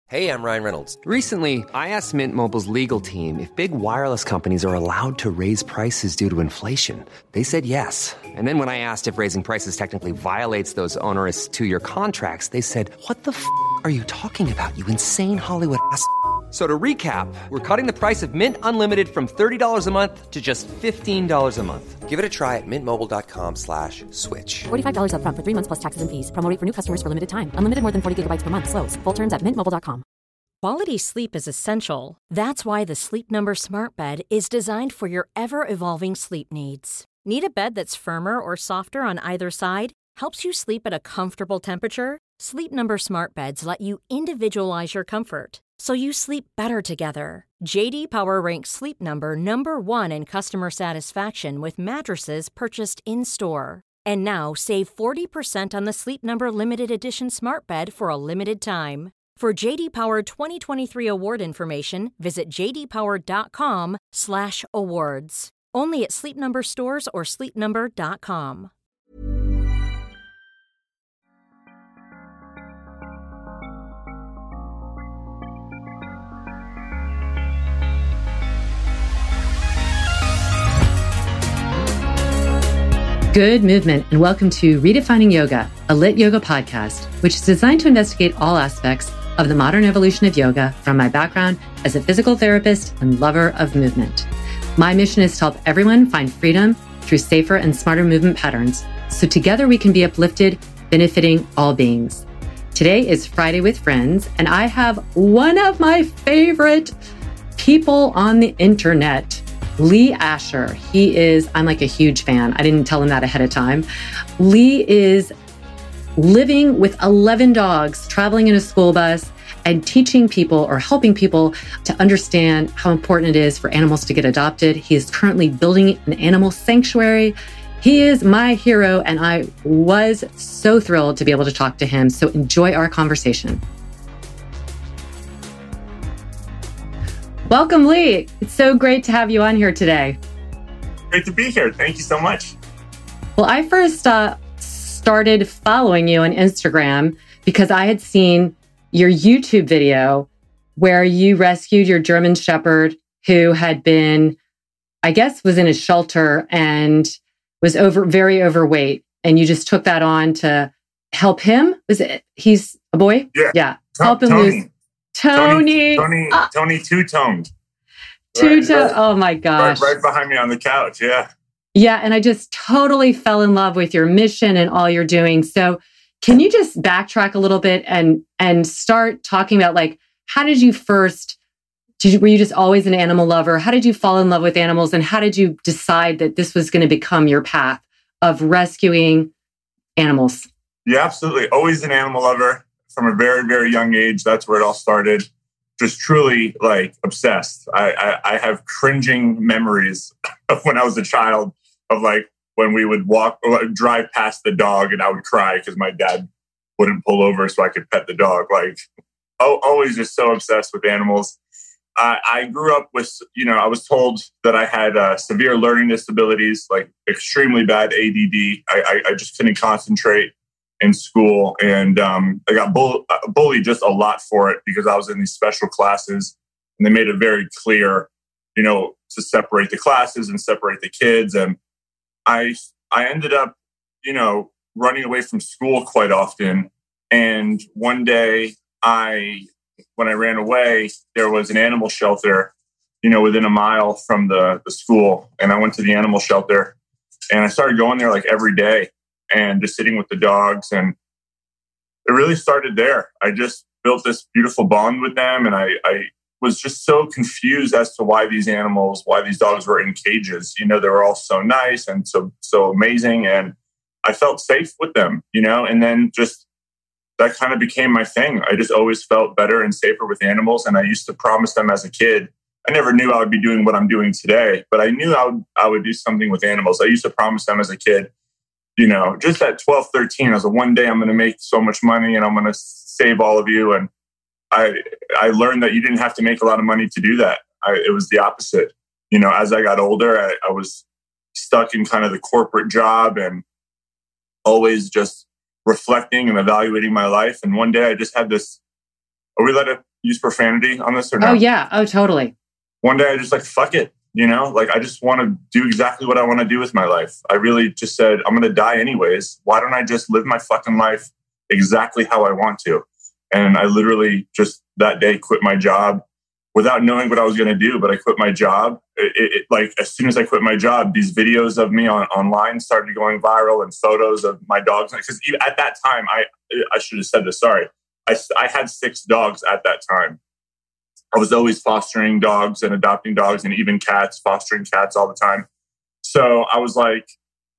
Hey, I'm Ryan Reynolds. Recently, I asked Mint Mobile's legal team if big wireless companies are allowed to raise prices due to inflation. They said yes. And then when I asked if raising prices technically violates those onerous two-year contracts, they said, "What the f*** are you talking about, you insane Hollywood ass?" So to recap, we're cutting the price of Mint Unlimited from $30 a month to just $15 a month. Give it a try at mintmobile.com/switch. $45 up front for 3 months plus taxes and fees. Promo rate for new customers for limited time. Unlimited more than 40 gigabytes per month. Slows full terms at mintmobile.com. Quality sleep is essential. That's why the Sleep Number Smart Bed is designed for your ever-evolving sleep needs. Need a bed that's firmer or softer on either side? Helps you sleep at a comfortable temperature? Sleep Number Smart Beds let you individualize your comfort, so you sleep better together. JD Power ranks Sleep Number number 1 in customer satisfaction with mattresses purchased in-store. And now save 40% on the Sleep Number Limited Edition Smart Bed for a limited time. For JD Power 2023 award information, visit jdpower.com/awards. Only at Sleep Number stores or sleepnumber.com. Good movement, and welcome to Redefining Yoga, a lit yoga podcast, which is designed to investigate all aspects of the modern evolution of yoga from my background as a physical therapist and lover of movement. My mission is to help everyone find freedom through safer and smarter movement patterns, so together we can be uplifted, benefiting all beings. Today is Friday with Friends, and I have one of my favorite people on the internet, Lee Asher. I'm like a huge fan. I didn't tell him that ahead of time. Lee is living with 11 dogs, traveling in a school bus, and teaching people or helping people to understand how important it is for animals to get adopted. He is currently building an animal sanctuary. He is my hero, and I was so thrilled to be able to talk to him. So enjoy our conversation. Welcome, Lee. It's so great to have you on here today. Great to be here. Thank you so much. Well, I first started following you on Instagram because I had seen your YouTube video where you rescued your German Shepherd who had been, I guess, was in a shelter and was very overweight. And you just took that on to help him. He's a boy? Yeah. Help him lose. Tony two-toned. Two-toned. Oh my gosh. Right behind me on the couch. Yeah. Yeah. And I just totally fell in love with your mission and all you're doing. So can you just backtrack a little bit and start talking about, like, how did you first, were you just always an animal lover? How did you fall in love with animals? And how did you decide that this was going to become your path of rescuing animals? Yeah, absolutely. Always an animal lover. From a very, very young age, that's where it all started. Just truly, like, obsessed. I have cringing memories of when I was a child of, like, when we would drive past the dog and I would cry because my dad wouldn't pull over so I could pet the dog. Like, always just so obsessed with animals. I grew up with, I was told that I had severe learning disabilities, like extremely bad ADD. I just couldn't concentrate in school, and I got bullied just a lot for it because I was in these special classes, and they made it very clear, to separate the classes and separate the kids. And I ended up, running away from school quite often. And one day, when I ran away, there was an animal shelter, within a mile from the school, and I went to the animal shelter, and I started going there like every day. And just sitting with the dogs. And it really started there. I just built this beautiful bond with them. And I was just so confused as to why these dogs were in cages. They were all so nice and so amazing. And I felt safe with them, and then just that kind of became my thing. I just always felt better and safer with animals. And I used to promise them as a kid. I never knew I would be doing what I'm doing today, but I knew I would do something with animals. I used to promise them as a kid, just at 12, 13, I was like, one day I'm going to make so much money and I'm going to save all of you. And I learned that you didn't have to make a lot of money to do that. It was the opposite. As I got older, I was stuck in kind of the corporate job and always just reflecting and evaluating my life. And one day I just had this, we let a use profanity on this or no? Oh, yeah. Oh, totally. One day I just like, fuck it. Like I just want to do exactly what I want to do with my life. I really just said, I'm going to die anyways. Why don't I just live my fucking life exactly how I want to? And I literally just that day quit my job without knowing what I was going to do. But I quit my job. Like as soon as I quit my job, these videos of me online started going viral and photos of my dogs. Because at that time, I should have said this. Sorry. I had 6 dogs at that time. I was always fostering dogs and adopting dogs and even cats, fostering cats all the time. So I was like,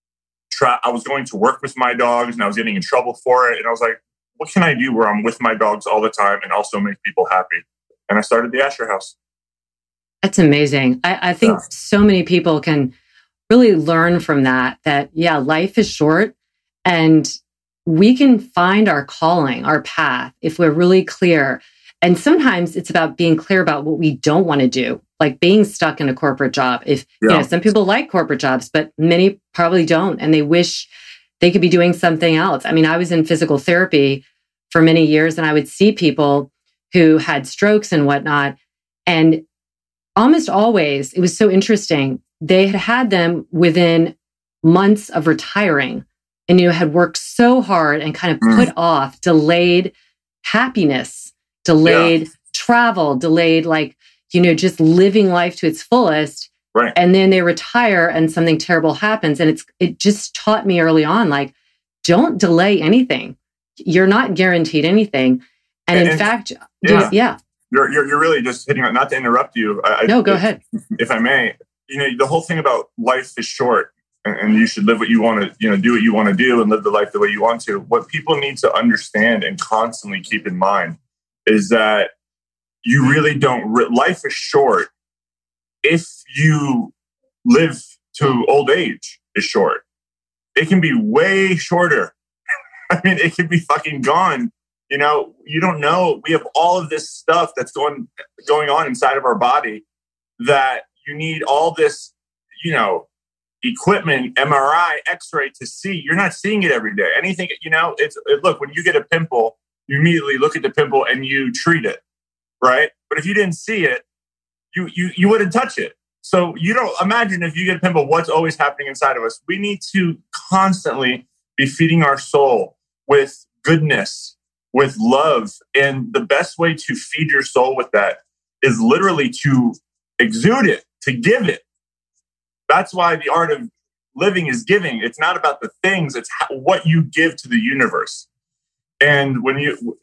I was going to work with my dogs and I was getting in trouble for it. And I was like, what can I do where I'm with my dogs all the time and also make people happy? And I started the Asher House. That's amazing. I think so many people can really learn from that, yeah, life is short and we can find our calling, our path, if we're really clear. And sometimes it's about being clear about what we don't want to do, like being stuck in a corporate job. Some people like corporate jobs, but many probably don't. And they wish they could be doing something else. I mean, I was in physical therapy for many years and I would see people who had strokes and whatnot. And almost always, it was so interesting. They had them within months of retiring and, had worked so hard and kind of put off, delayed happipiness. Delayed travel, delayed just living life to its fullest. Right. And then they retire and something terrible happens. And it just taught me early on, don't delay anything. You're not guaranteed anything. And in fact, you're really just hitting on, not to interrupt you. No, go ahead. If I may, the whole thing about life is short and you should live what you want to, do what you want to do and live the life the way you want to. What people need to understand and constantly keep in mind is that you really don't, life is short. If you live to old age is short. It can be way shorter. I mean, it can be fucking gone. You don't know. We have all of this stuff that's going on inside of our body that you need all this, equipment, MRI, X-ray to see. You're not seeing it every day. Anything, look, when you get a pimple, you immediately look at the pimple and you treat it, right? But if you didn't see it, you wouldn't touch it. So you don't imagine if you get a pimple, what's always happening inside of us. We need to constantly be feeding our soul with goodness, with love. And the best way to feed your soul with that is literally to exude it, to give it. That's why the art of living is giving. It's not about the things, it's what you give to the universe. And when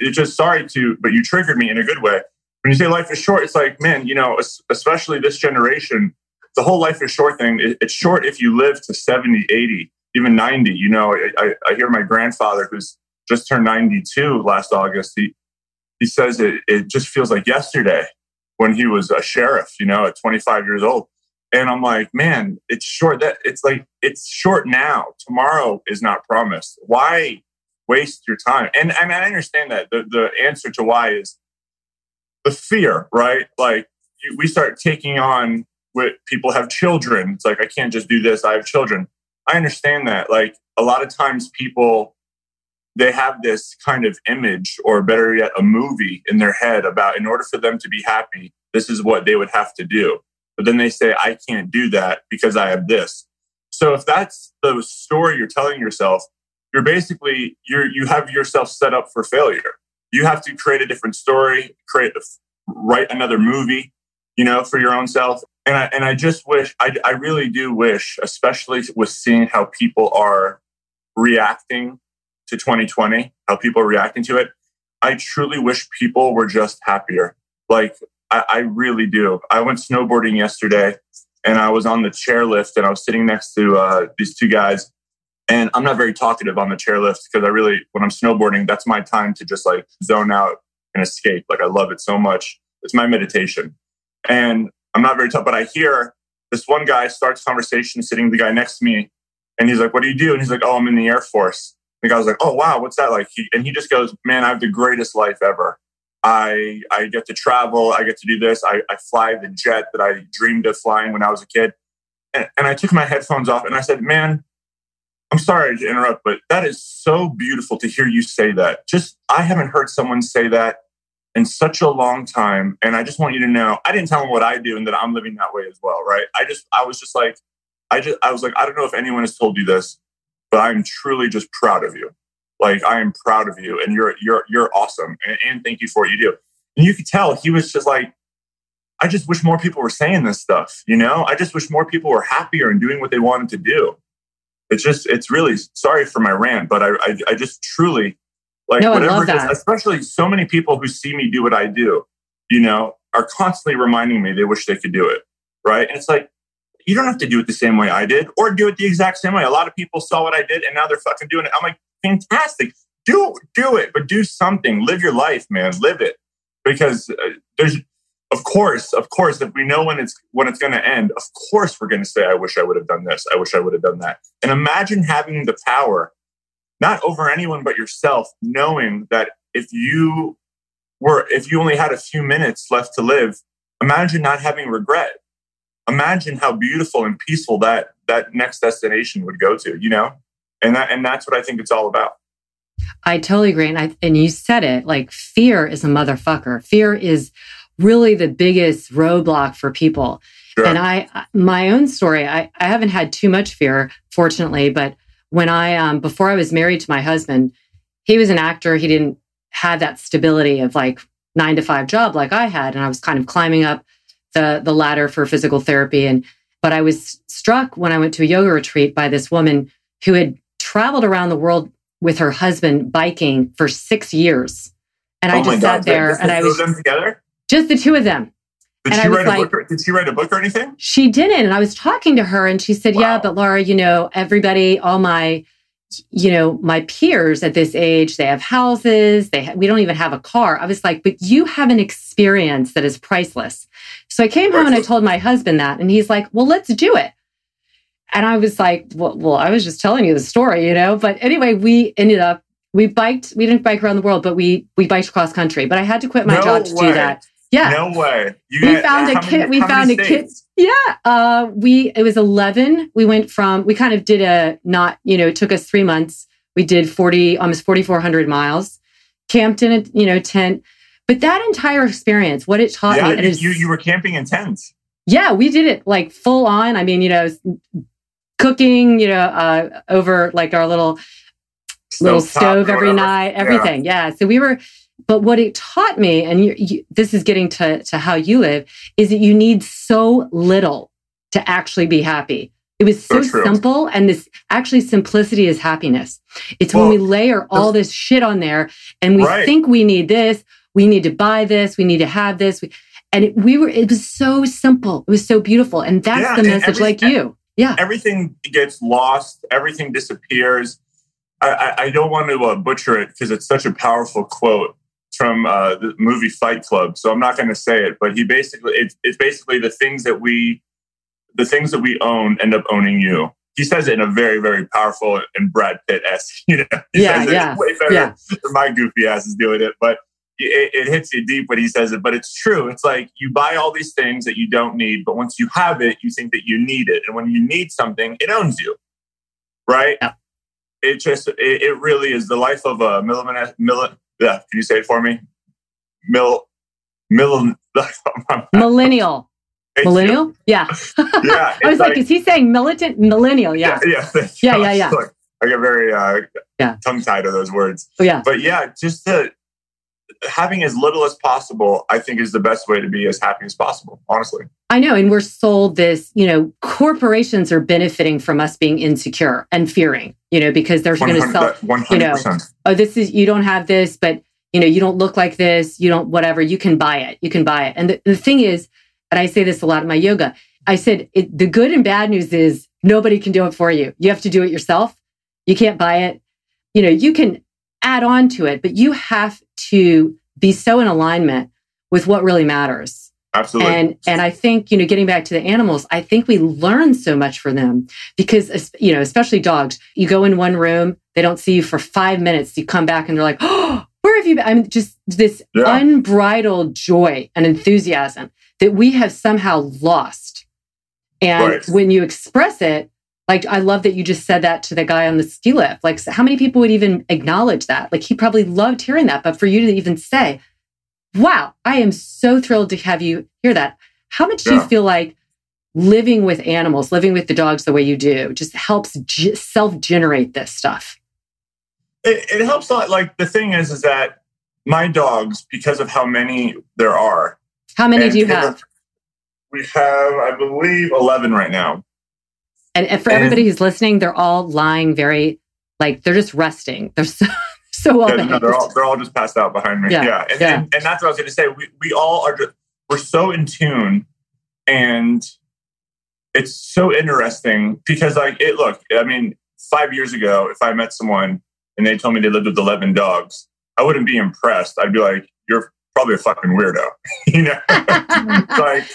but you triggered me in a good way. When you say life is short, it's like, man, especially this generation, the whole life is short thing. It's short if you live to 70, 80, even 90. I hear my grandfather, who's just turned 92 last August. He says it just feels like yesterday when he was a sheriff, at 25 years old. And I'm like, man, it's short. It's short now. Tomorrow is not promised. Why waste your time? And I understand that the answer to why is the fear, right? We start taking on what people have children. It's like, I can't just do this. I have children. I understand that. A lot of times people, they have this kind of image, or better yet, a movie in their head about, in order for them to be happy, this is what they would have to do. But then they say, I can't do that because I have this. So if that's the story you're telling yourself, you're basically, you have yourself set up for failure. You have to create a different story, write another movie, for your own self. And I just wish, I really do wish, especially with seeing how people are reacting to 2020, how people are reacting to it. I truly wish people were just happier. I really do. I went snowboarding yesterday and I was on the chairlift and I was sitting next to these 2 guys. And I'm not very talkative on the chairlift because when I'm snowboarding, that's my time to just zone out and escape. I love it so much. It's my meditation. And I'm not very tough, but I hear this one guy starts conversation sitting with the guy next to me. And he's like, what do you do? And he's like, oh, I'm in the Air Force. And the guy was like, oh, wow, what's that like? And he just goes, man, I have the greatest life ever. I get to travel. I get to do this. I fly the jet that I dreamed of flying when I was a kid. And I took my headphones off and I said, man, I'm sorry to interrupt, but that is so beautiful to hear you say that. I haven't heard someone say that in such a long time. And I just want you to know, I didn't tell him what I do and that I'm living that way as well, right? I was like, I don't know if anyone has told you this, but I'm truly just proud of you. Like, I am proud of you, and you're awesome. And thank you for what you do. And you could tell he was just like, I just wish more people were saying this stuff, you know? I just wish more people were happier and doing what they wanted to do. It's really, sorry for my rant, but I just truly, like, no, whatever I love it is, that. especially so many people who see me do what I do, you know, are constantly reminding me they wish they could do it, right? And it's like, you don't have to do it the same way I did or do it the exact same way. A lot of people saw what I did and now they're fucking doing it. I'm like, fantastic. Do it, but do something. Live your life, man. Live it. Because there's, of course, if we know when it's going to end, of course we're going to say, I wish I would have done this. I wish I would have done that. And imagine having the power, not over anyone but yourself, knowing that if you only had a few minutes left to live, imagine not having regret. Imagine how beautiful and peaceful that next destination would go to, you know? And that's what I think it's all about. I totally agree. And you said it, like, fear is a motherfucker. Fear is really the biggest roadblock for people. Sure. And my own story, I haven't had too much fear, fortunately, but when before I was married to my husband, he was an actor. He didn't have that stability of like 9-to-5 job like I had. And I was kind of climbing up the ladder for physical therapy. But I was struck when I went to a yoga retreat by this woman who had traveled around the world with her husband biking for 6 years. And I just sat there and I was them together? Just the two of them. Did she write a book or anything? She didn't. And I was talking to her and she said, wow. Yeah, but Laura, you know, everybody, all my peers at this age, they have houses. We don't even have a car. I was like, but you have an experience that is priceless. So I came home and I told my husband that, and he's like, well, let's do it. And I was like, well, I was just telling you the story, you know? But anyway, we biked. We didn't bike around the world, but we biked cross country. But I had to quit my job to do that. Yeah. No way. We found a kid. Yeah. It was 11. We kind of did it took us 3 months. We did almost 4,400 miles, camped in a tent. But that entire experience, what it taught me. And you were camping in tents. Yeah. We did it like full on. I mean, cooking, over like our little stove every night, everything. Yeah. So but what it taught me, and this is getting to how you live, is that you need so little to actually be happy. It was so simple, and this actually simplicity is happiness. It's when we layer all this shit on there, and we think we need this, we need to buy this, we need to have this, and it was so simple. It was so beautiful, and that's the message, like you. Yeah, everything gets lost, everything disappears. I don't want to butcher it because it's such a powerful quote from the movie Fight Club, so I'm not going to say it. But it's basically the things that we own end up owning you. He says it in a very, very powerful and Brad Pitt-esque. He says it's way better than my goofy ass is doing it, but it hits you deep when he says it. But it's true. It's like you buy all these things that you don't need, but once you have it, you think that you need it, and when you need something, it owns you, right? Yeah. It really is the life of a can you say it for me? Millennial. Millennial? Yeah. Yeah. I was like, is he saying militant? Millennial, yeah. Yeah. Look, I get very tongue-tied to those words. Oh, yeah. But yeah, just having as little as possible, I think, is the best way to be as happy as possible, honestly. I know. And we're sold this, corporations are benefiting from us being insecure and fearing, because they're going to sell, 100%. You don't have this, but, you don't look like this, you don't, whatever, you can buy it. You can buy it. And the thing is, and I say this a lot in my yoga, I said, the good and bad news is nobody can do it for you. You have to do it yourself. You can't buy it. You can add on to it, but you have to be so in alignment with what really matters. Absolutely. And I think, getting back to the animals, I think we learn so much from them because, especially dogs, you go in one room, they don't see you for 5 minutes. You come back and they're like, oh, where have you been? I mean, just this unbridled joy and enthusiasm that we have somehow lost. And when you express it, like, I love that you just said that to the guy on the ski lift. Like, how many people would even acknowledge that? Like, he probably loved hearing that. But for you to even say, wow, I am so thrilled to have you hear that. How much do you feel like living with animals, living with the dogs the way you do, just helps self-generate this stuff? It helps a lot. Like, the thing is that my dogs, because of how many there are. How many do you have? We have, I believe, 11 right now. And for everybody who's listening, they're all lying very, like, they're just resting. They're so well behaved. No, they're all just passed out behind me. Yeah. And that's what I was going to say. We all are we're so in tune, and it's so interesting because, like, look, I mean, 5 years ago, if I met someone and they told me they lived with 11 dogs, I wouldn't be impressed. I'd be like, you're probably a fucking weirdo, you know? Like,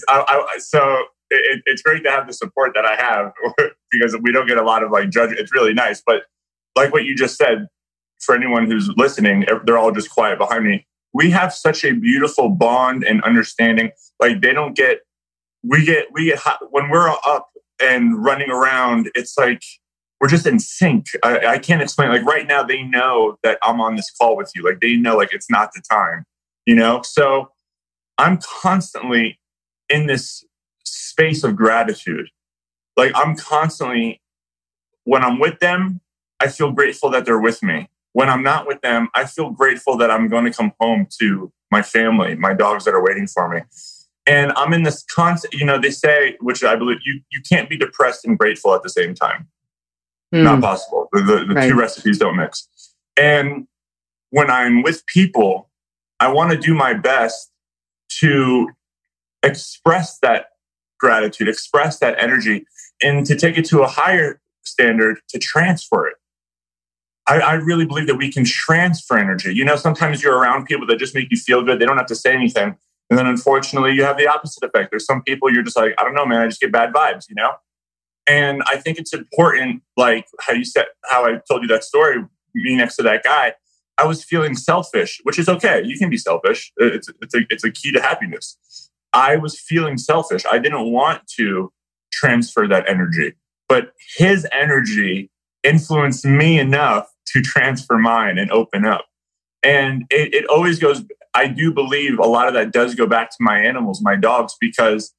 it's great to have the support that I have because we don't get a lot of, like, judgment. It's really nice. But like what you just said, for anyone who's listening, they're all just quiet behind me. We have such a beautiful bond and understanding. Like, we get hot when we're up and running around. It's like, we're just in sync. I can't explain. Like, right now, they know that I'm on this call with you. Like, they know, like, it's not the time, you know? So I'm constantly in this space of gratitude. Like, I'm constantly, when I'm with them, I feel grateful that they're with me. When I'm not with them, I feel grateful that I'm going to come home to my family, my dogs that are waiting for me. And I'm in this constant, you know, they say, which I believe, you can't be depressed and grateful at the same time. Not possible. The right. Two recipes don't mix. And when I'm with people, I want to do my best to express that gratitude, express that energy, and to take it to a higher standard, to transfer it. I really believe that we can transfer energy. You know, sometimes you're around people that just make you feel good. They don't have to say anything. And then unfortunately, you have the opposite effect. There's some people you're just like, I don't know, man, I just get bad vibes, you know? And I think it's important, like how I told you that story, me next to that guy, I was feeling selfish, which is okay. You can be selfish. It's a key to happiness. I was feeling selfish. I didn't want to transfer that energy, but his energy influenced me enough to transfer mine and open up. And it always goes, I do believe a lot of that does go back to my animals, my dogs, because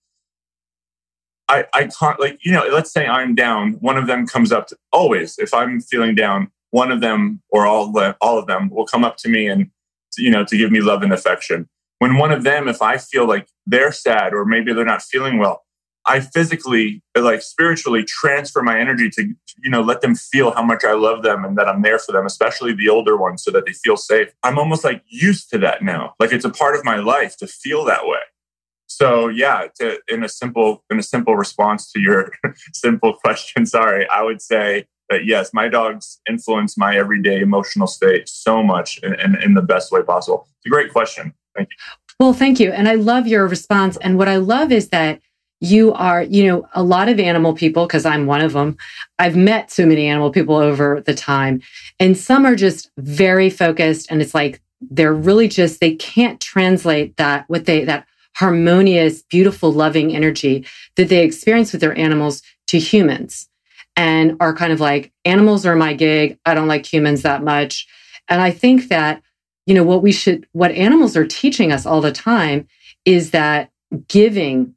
I can't, like, you know, let's say I'm down, one of them comes up to, always, if I'm feeling down, one of them or all of them will come up to me and, you know, to give me love and affection. When one of them, if I feel like they're sad or maybe they're not feeling well, I physically, like, spiritually transfer my energy to, you know, let them feel how much I love them and that I'm there for them, especially the older ones, so that they feel safe. I'm almost like used to that now. Like, it's a part of my life to feel that way. So yeah, in a simple response to your simple question, sorry, I would say that yes, my dogs influence my everyday emotional state so much in the best way possible. It's a great question. Thank you. Well, thank you. And I love your response. And what I love is that you are, you know, a lot of animal people, because I'm one of them. I've met so many animal people over the time, and some are just very focused. And it's like, they're really just, they can't translate that harmonious, beautiful, loving energy that they experience with their animals to humans, and are kind of like, animals are my gig. I don't like humans that much. And I think that, you know, what animals are teaching us all the time is that giving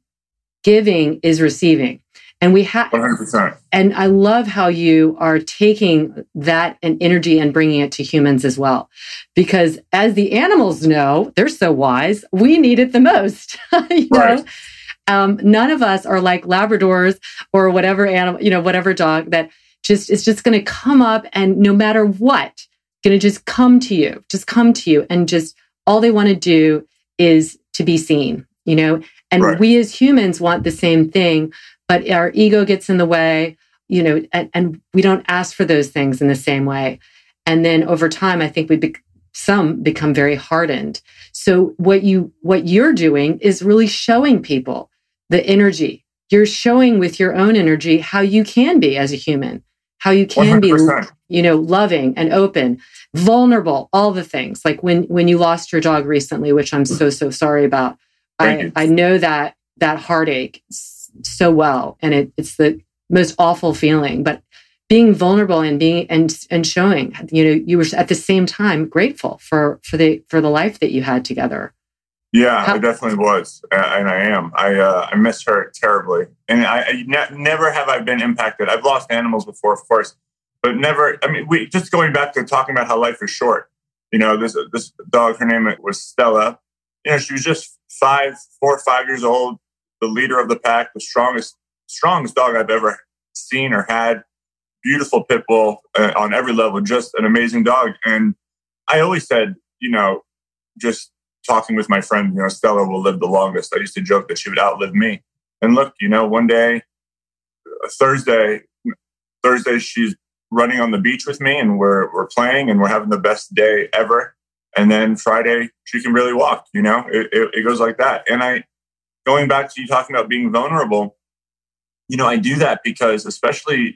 is receiving. And we have 100%. And I love how you are taking that and energy and bringing it to humans as well. Because as the animals know, they're so wise, we need it the most. You know? None of us are like Labradors or whatever animal, you know, whatever dog that is just going to come up, and no matter what, going to just come to you, and just all they want to do is to be seen, you know? And we as humans want the same thing, but our ego gets in the way, you know, and we don't ask for those things in the same way. And then over time, I think some become very hardened. So what you're doing is really showing people the energy. You're showing with your own energy how you can be as a human, how you can 100%. Be, you know, loving and open, vulnerable, all the things. Like when you lost your dog recently, which I'm so sorry about. I know that heartache so well, and it's the most awful feeling. But being vulnerable and being and showing, you know, you were at the same time grateful for the life that you had together. Yeah, I definitely was, and I am. I miss her terribly, and never have I been impacted. I've lost animals before, of course, but never. I mean, we just going back to talking about how life is short. This dog, her name was Stella. She was just 4 or 5 years old, the leader of the pack, the strongest dog I've ever seen or had. Beautiful pit bull on every level, just an amazing dog. And I always said, just talking with my friend, Stella will live the longest. I used to joke that she would outlive me. And look, one day, Thursday, she's running on the beach with me, and we're playing, and we're having the best day ever. And then Friday, she can really walk. It goes like that. And going back to you talking about being vulnerable, I do that because, especially,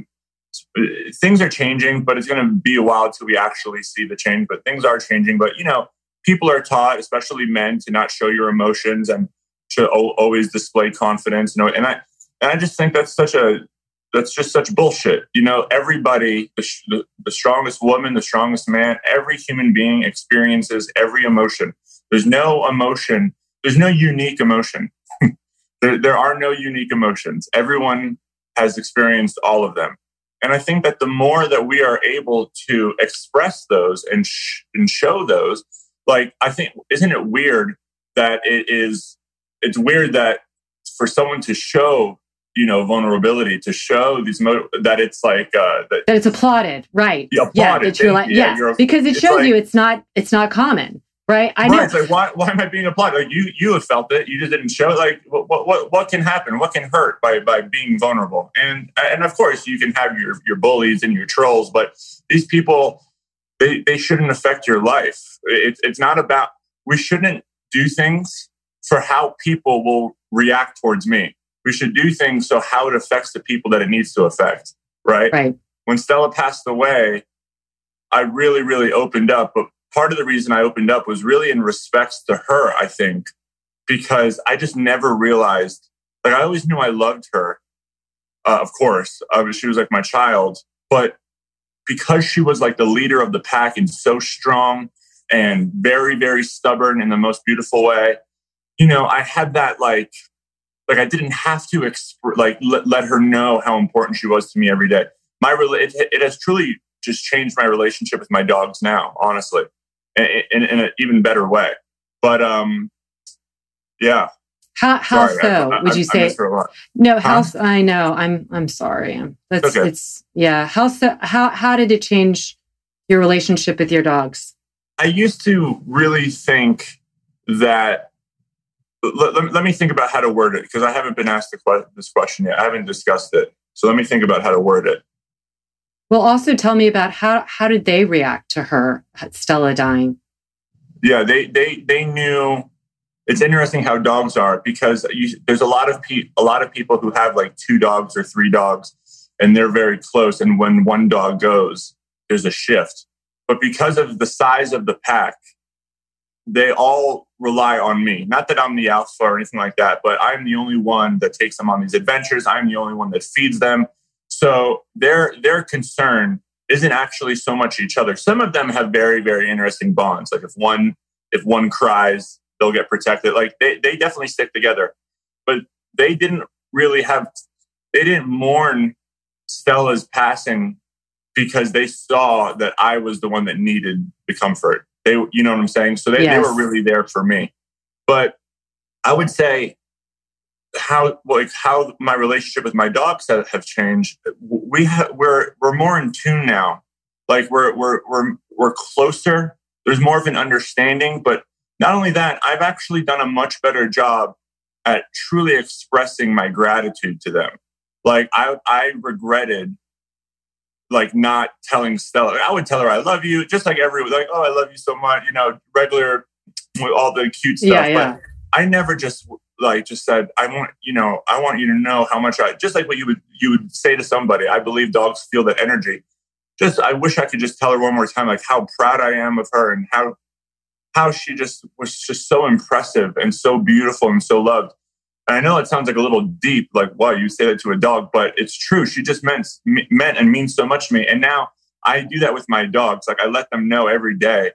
things are changing, but it's going to be a while till we actually see the change. But things are changing. But people are taught, especially men, to not show your emotions and to always display confidence. And I just think that's just such bullshit. Everybody, the strongest woman, the strongest man, every human being experiences every emotion. There's no emotion. There's no unique emotion. There are no unique emotions. Everyone has experienced all of them. And I think that the more that we are able to express those and show those, I think, isn't it weird that it's weird that for someone to show, vulnerability, to show these, that it's that it's applauded, right? Applauded. Yeah, that you're because it shows you it's not common, right? I know. It's why am I being applauded? You have felt it. You just didn't show it. What can happen? What can hurt by being vulnerable? And of course you can have your bullies and your trolls, but these people, they shouldn't affect your life. It's not about, we shouldn't do things for how people will react towards me. We should do things so how it affects the people that it needs to affect. Right. Right. When Stella passed away, I really, really opened up. But part of the reason I opened up was really in respects to her, I think, because I just never realized, I always knew I loved her. Of course, she was like my child, but because she was like the leader of the pack and so strong and very, very stubborn in the most beautiful way, I had that I didn't have to let her know how important she was to me every day. It has truly just changed my relationship with my dogs now, honestly, in an even better way. But yeah. How sorry, so? Would you say? I miss her a lot. No, how? I know. I'm sorry. Okay. It's yeah. How did it change your relationship with your dogs? I used to really think that. Let me think about how to word it, because I haven't been asked this question yet. I haven't discussed it, so let me think about how to word it. Well, also tell me about how did they react to her, Stella, dying? Yeah, they knew. It's interesting how dogs are, because there's a lot of people who have 2 dogs or 3 dogs, and they're very close. And when one dog goes, there's a shift. But because of the size of the pack, they all rely on me. Not that I'm the alpha or anything like that, but I'm the only one that takes them on these adventures. I'm the only one that feeds them. So their concern isn't actually so much each other. Some of them have very, very interesting bonds. If one cries, they'll get protected. They definitely stick together. But they didn't mourn Stella's passing because they saw that I was the one that needed the comfort. You know what I'm saying? So they were really there for me. But I would say how my relationship with my dogs have changed. We're more in tune now. We're closer. There's more of an understanding. But not only that, I've actually done a much better job at truly expressing my gratitude to them. I regretted not telling Stella. I would tell her I love you, just like everyone, oh, I love you so much, regular with all the cute stuff. Yeah. But I never just said, I want you to know how much just like what you would say to somebody. I believe dogs feel that energy. I wish I could just tell her one more time, how proud I am of her and how she just was just so impressive and so beautiful and so loved. And I know it sounds a little deep, wow, you say that to a dog, but it's true. She just meant and means so much to me. And now I do that with my dogs. I let them know every day,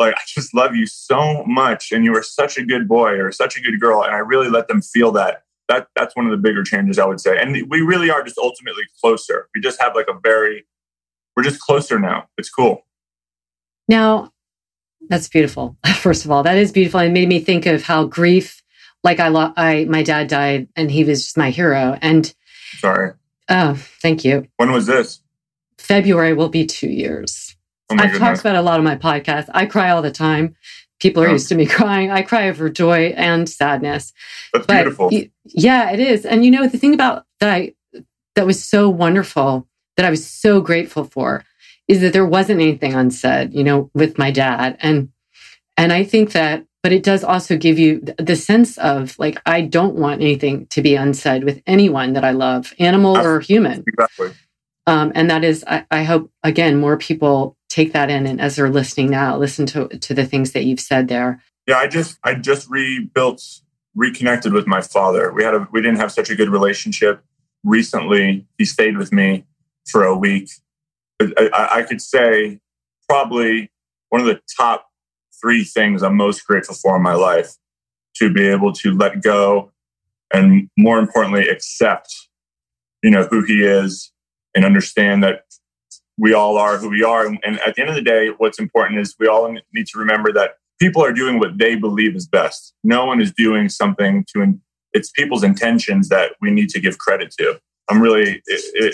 like, I just love you so much. And you are such a good boy or such a good girl. And I really let them feel that. That's one of the bigger changes, I would say. And we really are just ultimately closer. We just have like we're just closer now. It's cool. Now, that's beautiful. First of all, that is beautiful. It made me think of how grief, like my dad died and he was just my hero. And sorry. Oh, thank you. When was this? February will be 2 years. Oh my I've goodness. talked about a lot of my podcasts. I cry all the time. People are used to me crying. I cry over joy and sadness. That's beautiful. Yeah, it is. And the thing about that was so wonderful, that I was so grateful for, is that there wasn't anything unsaid, with my dad. And I think that, but it does also give you the sense of like, I don't want anything to be unsaid with anyone that I love, animal or human. Exactly. And that is, I hope, again, more people take that in, and as they're listening now, listen to the things that you've said there. Yeah, I just reconnected with my father. We didn't have such a good relationship. Recently, he stayed with me for a week. I could say probably one of the top 3 things I'm most grateful for in my life, to be able to let go and, more importantly, accept, who he is, and understand that we all are who we are. And at the end of the day, what's important is we all need to remember that people are doing what they believe is best. No one is doing something it's people's intentions that we need to give credit to. I'm really,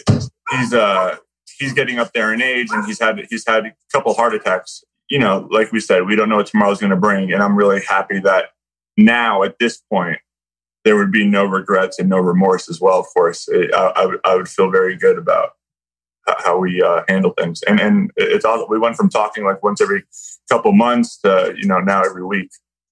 he's getting up there in age, and he's had a couple heart attacks. Like we said, we don't know what tomorrow's going to bring. And I'm really happy that now at this point, there would be no regrets and no remorse as well. Of course, I would feel very good about how we handle things. And it's all, we went from talking like once every couple months to, now every week.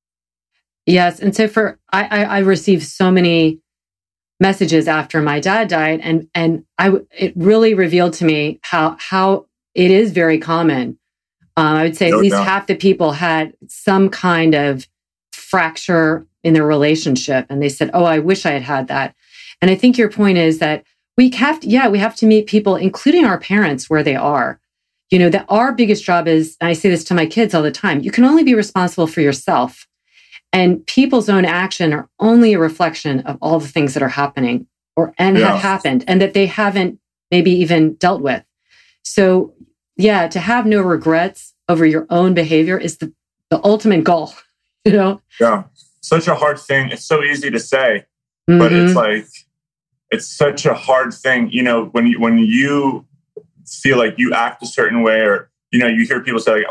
Yes. And so I received so many messages after my dad died, and it really revealed to me how it is very common. I would say at least half the people had some kind of fracture in their relationship, and they said, "Oh, I wish I had that." And I think your point is that we have to meet people, including our parents, where they are. That our biggest job is, and I say this to my kids all the time, you can only be responsible for yourself. And people's own action are only a reflection of all the things that are happening have happened, and that they haven't maybe even dealt with. So, to have no regrets over your own behavior is the ultimate goal, Yeah. Such a hard thing. It's so easy to say, but it's like, it's such a hard thing, when you feel like you act a certain way, or, you hear people say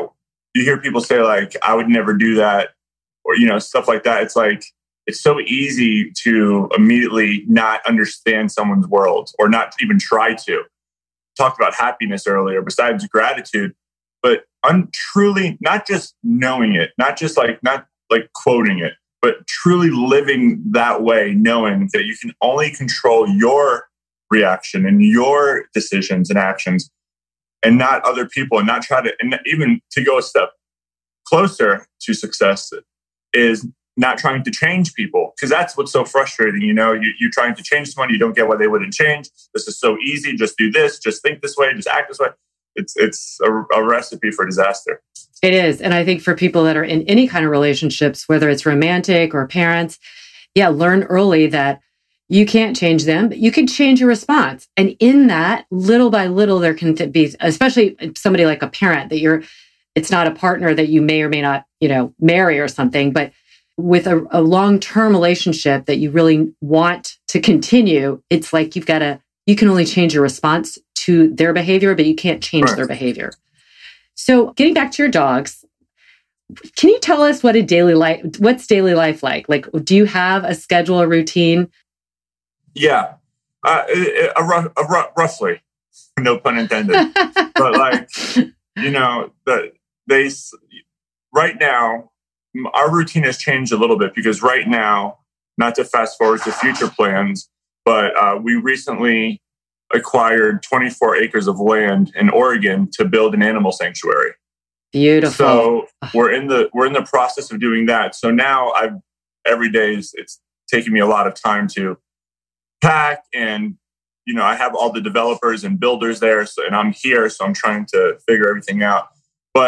like, I would never do that, or, stuff like that. It's like, it's so easy to immediately not understand someone's world, or not even try to. Talked about happiness earlier, besides gratitude, but truly not just knowing it, not like quoting it, but truly living that way, knowing that you can only control your reaction and your decisions and actions, and not other people, and not try to, and even to go a step closer to success is not trying to change people, because that's what's so frustrating. You're trying to change someone, you don't get why they wouldn't change. This is so easy. Just do this. Just think this way. Just act this way. It's a recipe for disaster. It is. And I think for people that are in any kind of relationships, whether it's romantic or parents, learn early that you can't change them, but you can change your response. And in that, little by little, there can be, especially somebody like a parent it's not a partner that you may or may not, marry or something, but with a long-term relationship that you really want to continue, it's like you can only change your response to their behavior, but you can't change their behavior. So getting back to your dogs, can you tell us what's daily life like? Like, do you have a schedule, a routine? Yeah, roughly, no pun intended. But right now, our routine has changed a little bit, because right now, not to fast forward to future plans, but we recently acquired 24 acres of land in Oregon to build an animal sanctuary. Beautiful. So we're in the process of doing that. So now every day it's taking me a lot of time to pack, and I have all the developers and builders there, and I'm here, so I'm trying to figure everything out. But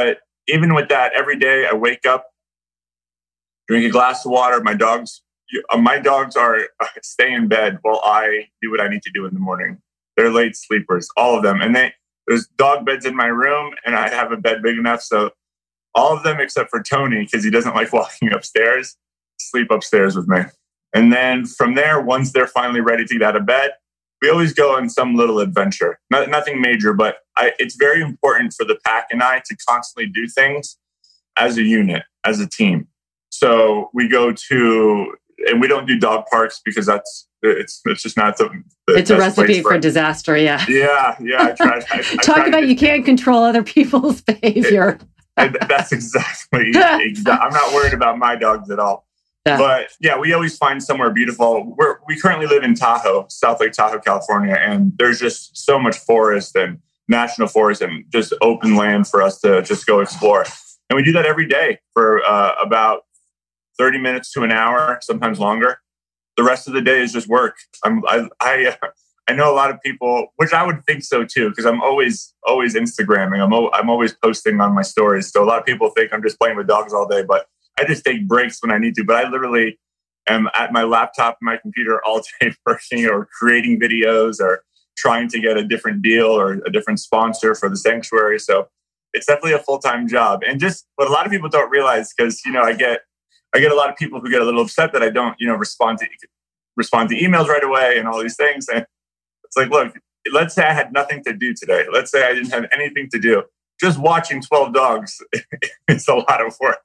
even with that, every day I wake up, drink a glass of water. My dogs are stay in bed while I do what I need to do in the morning. They're late sleepers, all of them. And there's dog beds in my room, and I have a bed big enough. So all of them, except for Tony, because he doesn't like walking upstairs, sleep upstairs with me. And then from there, once they're finally ready to get out of bed, we always go on some little adventure. Nothing major, but it's very important for the pack and I to constantly do things as a unit, as a team. So we go to, and we don't do dog parks because it's just not the it's a recipe for disaster. Yeah. Yeah. I tried. Talk about you can't control other people's behavior. That's exactly. I'm not worried about my dogs at all. Yeah. But yeah, we always find somewhere beautiful. We currently live in Tahoe, South Lake Tahoe, California, and there's just so much forest and national forest and just open land for us to just go explore. And we do that every day for about 30 minutes to an hour, sometimes longer. The rest of the day is just work. I know a lot of people, which I would think so too, because I'm always Instagramming. I'm always posting on my stories. So a lot of people think I'm just playing with dogs all day, but I just take breaks when I need to. But I literally am at my laptop and my computer all day working or creating videos or trying to get a different deal or a different sponsor for the sanctuary. So it's definitely a full-time job. And just what a lot of people don't realize, because, I get a lot of people who get a little upset that I don't, respond to emails right away and all these things. And it's like, look, let's say I had nothing to do today. Let's say I didn't have anything to do. Just watching 12 dogs is a lot of work,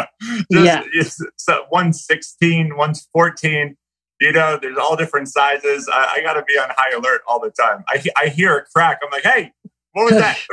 So one's 16, one's 14, there's all different sizes. I got to be on high alert all the time. I hear a crack. I'm like, hey, what was that?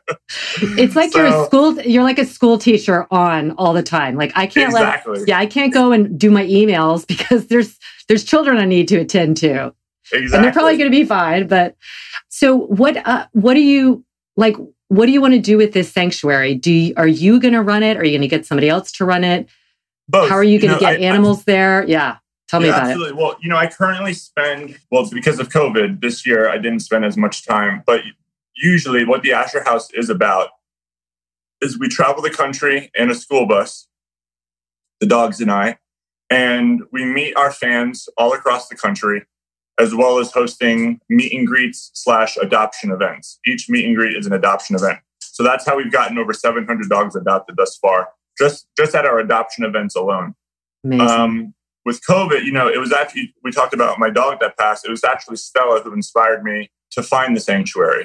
It's like you're like a school teacher on all the time. Like I can't I can't go and do my emails because there's children I need to attend to. Exactly. And they're probably going to be fine. But so what do you like? What do you want to do with this sanctuary? Are you going to run it? Are you going to get somebody else to run it? Both. How are you going to get animals there? Yeah. Tell me about absolutely. Well, I currently because of COVID this year, I didn't spend as much time. But usually what the Asher House is about is we travel the country in a school bus, the dogs and I, and we meet our fans all across the country, as well as hosting meet and greets / adoption events. Each meet and greet is an adoption event. So that's how we've gotten over 700 dogs adopted thus far, just at our adoption events alone. Amazing. With COVID, it was actually, we talked about my dog that passed. It was actually Stella who inspired me to find the sanctuary.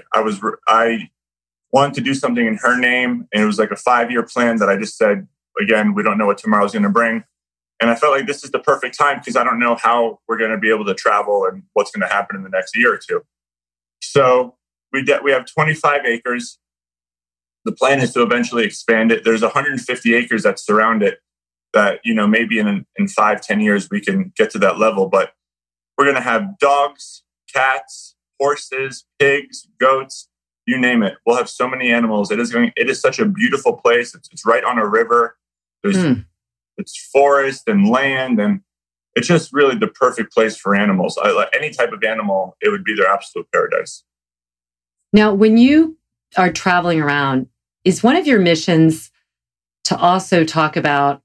I wanted to do something in her name, and it was like a 5-year plan that I just said, again, we don't know what tomorrow's going to bring. And I felt like this is the perfect time because I don't know how we're going to be able to travel and what's going to happen in the next year or two. So we have 25 acres. The plan is to eventually expand it. There's 150 acres that surround it that, maybe in 5-10 years we can get to that level. But we're going to have dogs, cats, horses, pigs, goats, you name it. We'll have so many animals. It is such a beautiful place. It's right on a river. It's forest and land, and it's just really the perfect place for animals. Any type of animal, it would be their absolute paradise. Now, when you are traveling around, is one of your missions to also talk about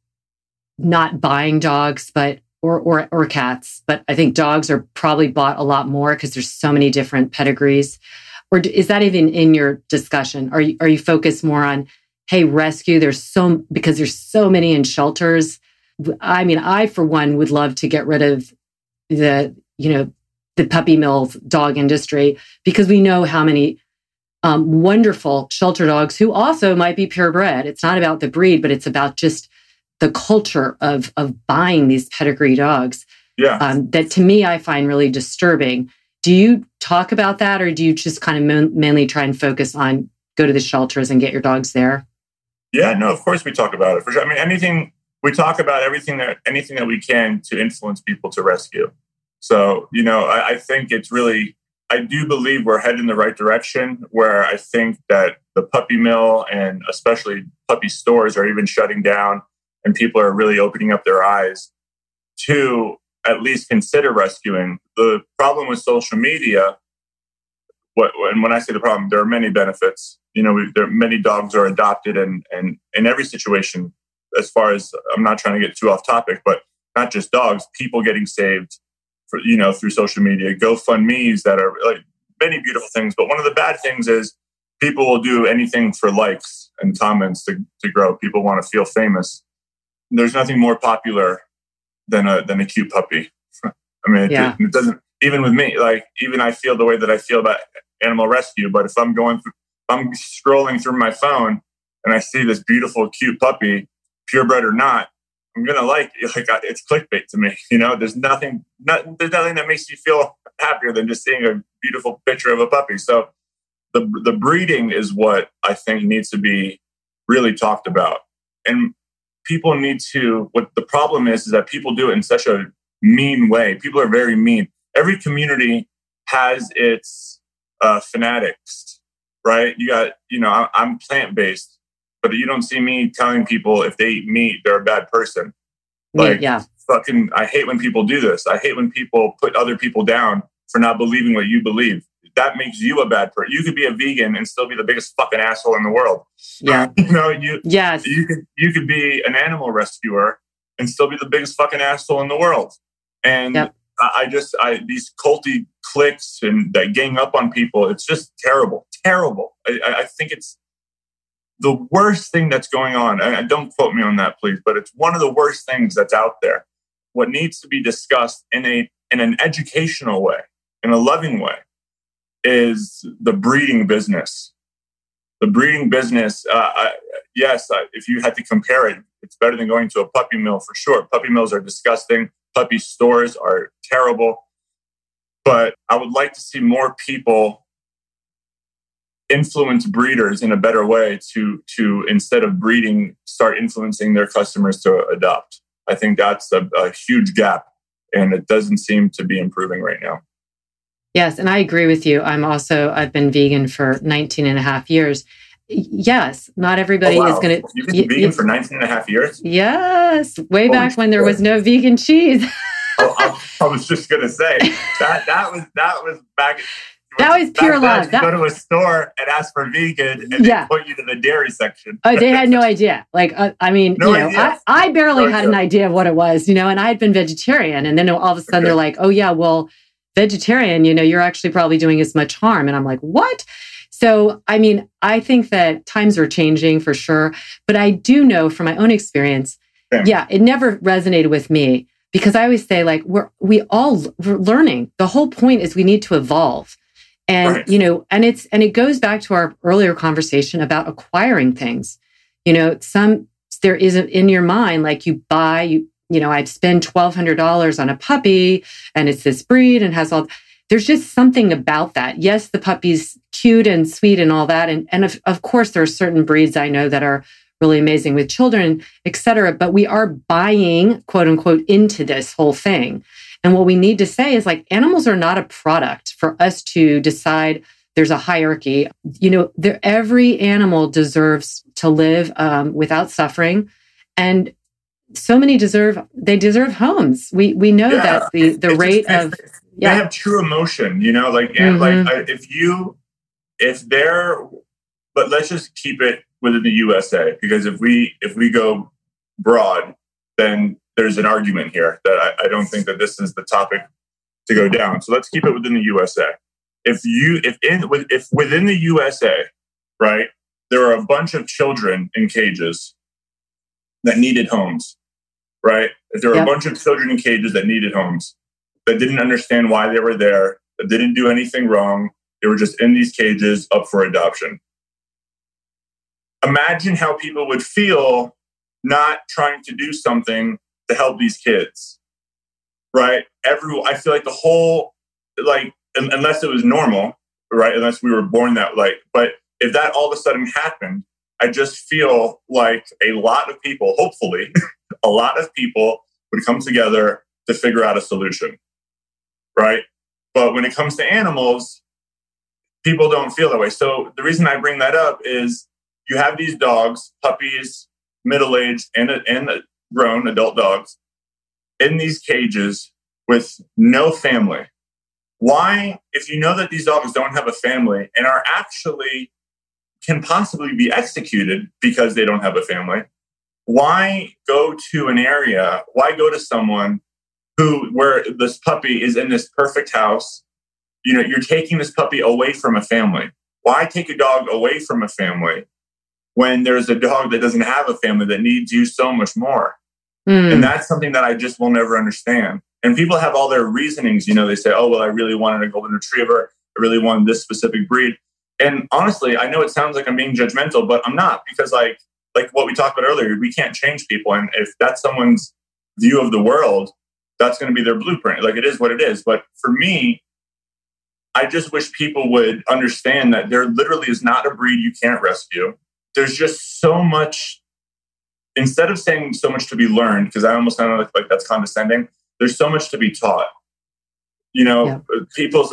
not buying dogs, but or cats? But I think dogs are probably bought a lot more because there's so many different pedigrees. Or is that even in your discussion? Are you focused more on, hey, rescue? Because there's so many in shelters. I mean, I for one would love to get rid of the puppy mills dog industry because we know how many wonderful shelter dogs who also might be purebred. It's not about the breed, but it's about just the culture of buying these pedigree dogs. Yeah. That to me, I find really disturbing. Do you talk about that, or do you just kind of mainly try and focus on go to the shelters and get your dogs there? Yeah, no, of course we talk about it for sure. I mean, we talk about anything that we can to influence people to rescue. So, I think it's really, I do believe we're heading in the right direction where I think that the puppy mill and especially puppy stores are even shutting down and people are really opening up their eyes to at least consider rescuing. The problem with social media, and when I say the problem, there are many benefits. many dogs are adopted, and in every situation, as far as, I'm not trying to get too off topic, but not just dogs, people getting saved through social media, GoFundMe's that are like many beautiful things. But one of the bad things is people will do anything for likes and comments to grow. People want to feel famous. There's nothing more popular than a cute puppy. I mean, it doesn't, even with me, like, even I feel the way that I feel about animal rescue, but if I'm scrolling through my phone and I see this beautiful, cute puppy, purebred or not, I'm going to like it's clickbait to me. There's nothing that makes you feel happier than just seeing a beautiful picture of a puppy. So the breeding is what I think needs to be really talked about. And people need to, what the problem is that people do it in such a mean way. People are very mean. Every community has its fanatics, right? You got, I'm plant-based, but you don't see me telling people if they eat meat, they're a bad person. Like, fucking, I hate when people do this. I hate when people put other people down for not believing what you believe. That makes you a bad person. You could be a vegan and still be the biggest fucking asshole in the world. Yeah. You could be an animal rescuer and still be the biggest fucking asshole in the world. And these culty cliques and that gang up on people, it's just terrible. I think it's the worst thing that's going on. And don't quote me on that, please, but it's one of the worst things that's out there. What needs to be discussed in an educational way, in a loving way, is the breeding business. The breeding business, if you had to compare it, it's better than going to a puppy mill for sure. Puppy mills are disgusting. Puppy stores are terrible. But I would like to see more people influence breeders in a better way to instead of breeding, start influencing their customers to adopt. I think that's a huge gap, and it doesn't seem to be improving right now. Yes, and I agree with you. I've been vegan for 19 and a half years. Yes, not everybody is going to... You've been vegan for 19 and a half years? Yes, back when there was no vegan cheese. I was just going to say, that was back... That was pure love. Go to a store and ask for vegan and they point you to the dairy section. Oh, they had no idea. Like, I barely had an idea of what it was, and I had been vegetarian. And then all of a sudden they're like, oh yeah, well, vegetarian, you're actually probably doing as much harm. And I'm like, what? So, I mean, I think that times are changing for sure. But I do know from my own experience, it never resonated with me because I always say, like, we're learning. The whole point is we need to evolve. And, and it goes back to our earlier conversation about acquiring things. There is in your mind, like I'd spend $1,200 on a puppy and it's this breed and has all, there's just something about that. Yes, the puppy's cute and sweet and all that. And of course, there are certain breeds I know that are really amazing with children, et cetera. But we are buying, quote unquote, into this whole thing. And what we need to say is, like, animals are not a product for us to decide there's a hierarchy. Every animal deserves to live without suffering. And so many deserve homes. We know that the rate of... They have true emotion, but let's just keep it within the USA, because if we go broad, then there's an argument here that I don't think that this is the topic to go down. So let's keep it within the USA. If within the USA, right, there are a bunch of children in cages that needed homes, right? If there were a bunch of children in cages that needed homes, that didn't understand why they were there, that didn't do anything wrong, they were just in these cages up for adoption. Imagine how people would feel not trying to do something to help these kids, right? I feel like the whole, like, unless it was normal, right? Unless we were born that way. But if that all of a sudden happened, I just feel like a lot of people, hopefully, a lot of people would come together to figure out a solution, right? But when it comes to animals, people don't feel that way. So the reason I bring that up is you have these dogs, puppies, middle-aged and grown adult dogs in these cages with no family. Why, if you know that these dogs don't have a family and are actually can possibly be executed because they don't have a family. Why go to an area? Why go to someone where this puppy is in this perfect house? You know, you're taking this puppy away from a family. Why take a dog away from a family when there's a dog that doesn't have a family that needs you so much more? And that's something that I just will never understand. And people have all their reasonings. You know, they say, oh, well, I really wanted a golden retriever. I really wanted this specific breed. And honestly, I know it sounds like I'm being judgmental, but I'm not, because like what we talked about earlier, we can't change people. And if that's someone's view of the world, that's going to be their blueprint. Like, it is what it is. But for me, I just wish people would understand that there literally is not a breed you can't rescue. There's just so much, instead of saying so much to be learned, because I almost sound like that's condescending, there's so much to be taught. You know, people's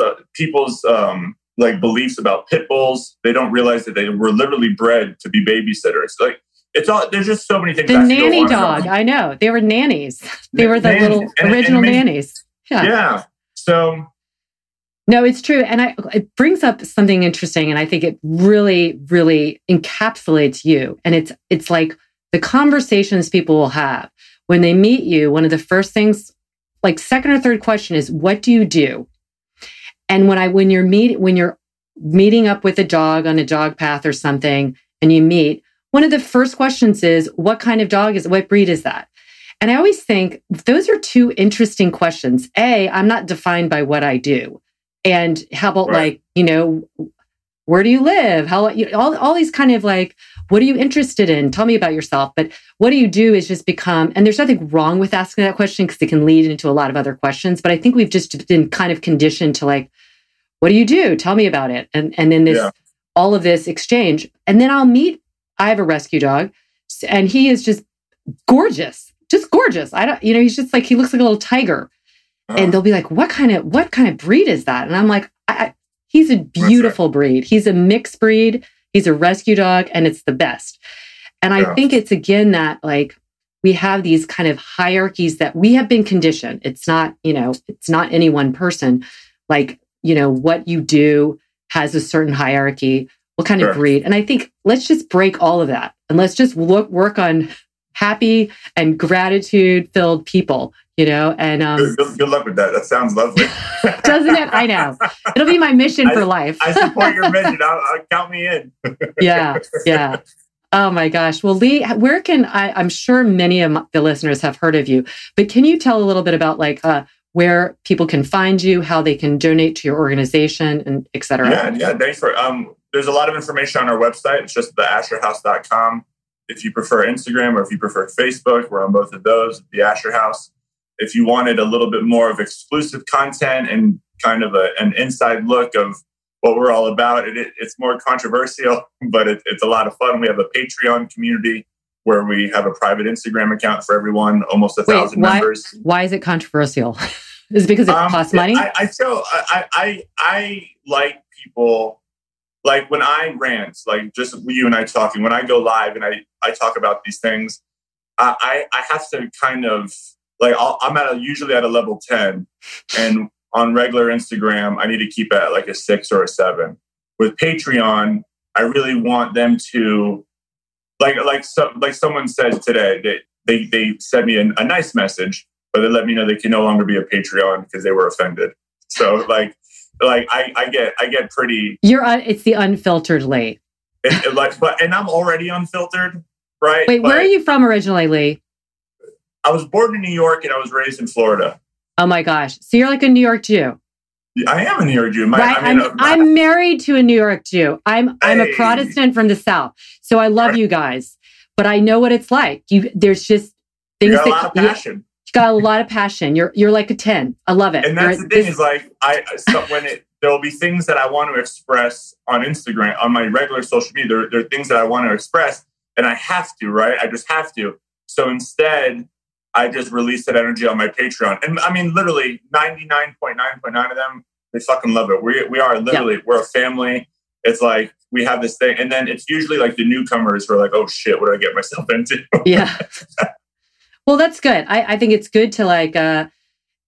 like beliefs about pit bulls, they don't realize that they were literally bred to be babysitters. Like, it's all, there's just so many things. The nanny dog, I know. They were nannies. They were the little original nannies. Yeah. So... No, it's true. And it brings up something interesting. And I think it really, really encapsulates you. And it's like the conversations people will have when they meet you. One of the first things, like second or third question, is, what do you do? And when you're meeting up with a dog on a dog path or something, and you meet, one of the first questions is, what kind of dog is it? What breed is that? And I always think those are two interesting questions. A, I'm not defined by what I do. And how about like, you know, where do you live? How, you know, all these kind of like, what are you interested in? Tell me about yourself. But what do you do is just become, and there's nothing wrong with asking that question because it can lead into a lot of other questions. But I think we've just been kind of conditioned to like, what do you do? Tell me about it. And then this, all of this exchange. And then I have a rescue dog, and he is just gorgeous. He's just like, he looks like a little tiger. And they'll be like, what kind of breed is that? And I'm like, he's a beautiful breed. He's a mixed breed. He's a rescue dog, and it's the best. And I think it's, again, that like we have these kind of hierarchies that we have been conditioned. It's not, you know, it's not any one person. Like, you know, what you do has a certain hierarchy, what kind of breed. And I think let's just break all of that. And let's just work on happy and gratitude-filled people. You know, and good luck with that. That sounds lovely, doesn't it? I know. It'll be my mission for life. I support your mission. I'll count me in. Yeah. Oh my gosh. Well, Lee, where can I'm sure many of the listeners have heard of you, but can you tell a little bit about like where people can find you, how they can donate to your organization, and et cetera? Yeah. Thanks for. There's a lot of information on our website. It's just theasherhouse.com. If you prefer Instagram or if you prefer Facebook, we're on both of those. The Asher House. If you wanted a little bit more of exclusive content and kind of an inside look of what we're all about, it's more controversial, but it's a lot of fun. We have a Patreon community where we have a private Instagram account for everyone, almost 1,000 members. Why is it controversial? Is it because it costs money? I like people, like when I rant, like just you and I talking, when I go live and I talk about these things, I have to kind of, like I'm usually at a level 10, and on regular Instagram, I need to keep it at like a 6 or a 7. With Patreon, I really want them to, like someone said today, they sent me a nice message, but they let me know they can no longer be a Patreon because they were offended. So like I get pretty. It's the unfiltered Lee. And I'm already unfiltered, right? Wait, where are you from originally, Lee? I was born in New York and I was raised in Florida. Oh my gosh. So you're like a New York Jew. I am a New York Jew. I'm married to a New York Jew. I'm a Protestant from the South. So I love you guys, but I know what it's like. There's just things you got a lot of passion. You got a lot of passion. You're like a 10. I love it. And that's the thing is like, there'll be things that I want to express on Instagram, on my regular social media. There are things that I want to express and I have to, right? I just have to. So instead, I just released that energy on my Patreon. And I mean, literally 99.9% of them, they fucking love it. We are literally, we're a family. It's like, we have this thing. And then it's usually like the newcomers who are like, oh shit, what did I get myself into? Yeah. Well, that's good. I think it's good to like,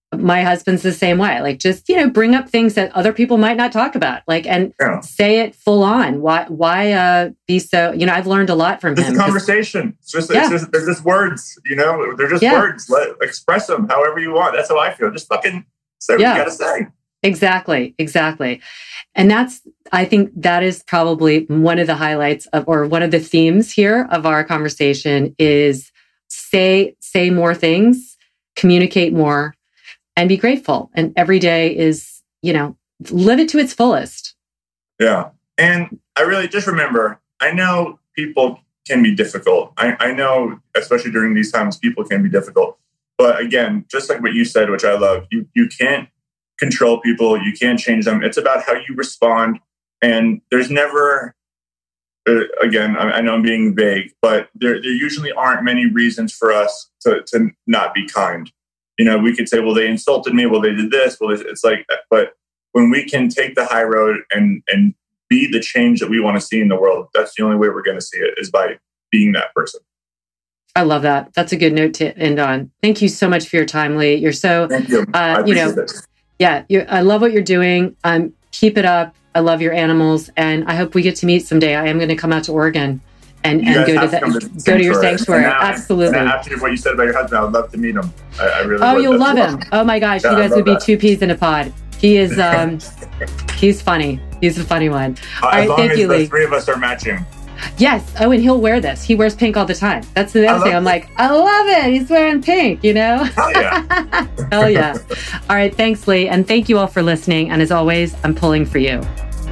My husband's the same way. Like, just, bring up things that other people might not talk about, like, and say it full on. Why be so, I've learned a lot from him. It's a conversation. They're just words, they're just words. Express them however you want. That's how I feel. Just fucking say what you got to say. Exactly. And I think that is probably one of the highlights or one of the themes here of our conversation is say more things, communicate more, and be grateful. And every day is, live it to its fullest. Yeah. And I really just remember, I know people can be difficult. I know, especially during these times, people can be difficult. But again, just like what you said, which I love, you can't control people. You can't change them. It's about how you respond. And there's never, again, I know I'm being vague, but there usually aren't many reasons for us to not be kind. We could say, well, they insulted me. Well, they did this. Well, it's like, but when we can take the high road and be the change that we want to see in the world, that's the only way we're going to see it, is by being that person. I love that. That's a good note to end on. Thank you so much for your time, Lee. You're so, thank you. I appreciate it. Yeah, I love what you're doing. Keep it up. I love your animals, and I hope we get to meet someday. I am going to come out to Oregon and go to your sanctuary. Absolutely. And after what you said about your husband, I would love to meet him. I really would. Oh, you'll love him. Oh my gosh, you guys would be two peas in a pod. He is, he's funny. He's a funny one. All right, thank you, Lee. The three of us are matching. Yes. Oh, and he'll wear this. He wears pink all the time. That's the other thing. I'm like, I love it. He's wearing pink, Hell yeah. Hell yeah. All right. Thanks, Lee. And thank you all for listening. And as always, I'm pulling for you.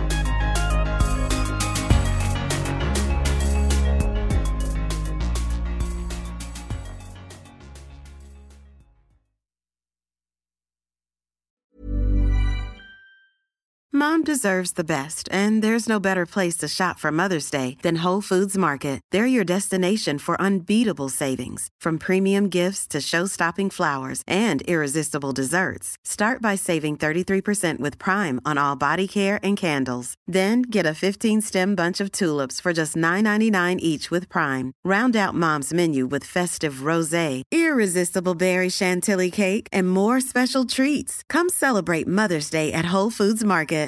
Mom deserves the best, and there's no better place to shop for Mother's Day than Whole Foods Market. They're your destination for unbeatable savings, from premium gifts to show-stopping flowers and irresistible desserts. Start by saving 33% with Prime on all body care and candles. Then get a 15-stem bunch of tulips for just $9.99 each with Prime. Round out Mom's menu with festive rosé, irresistible berry chantilly cake, and more special treats. Come celebrate Mother's Day at Whole Foods Market.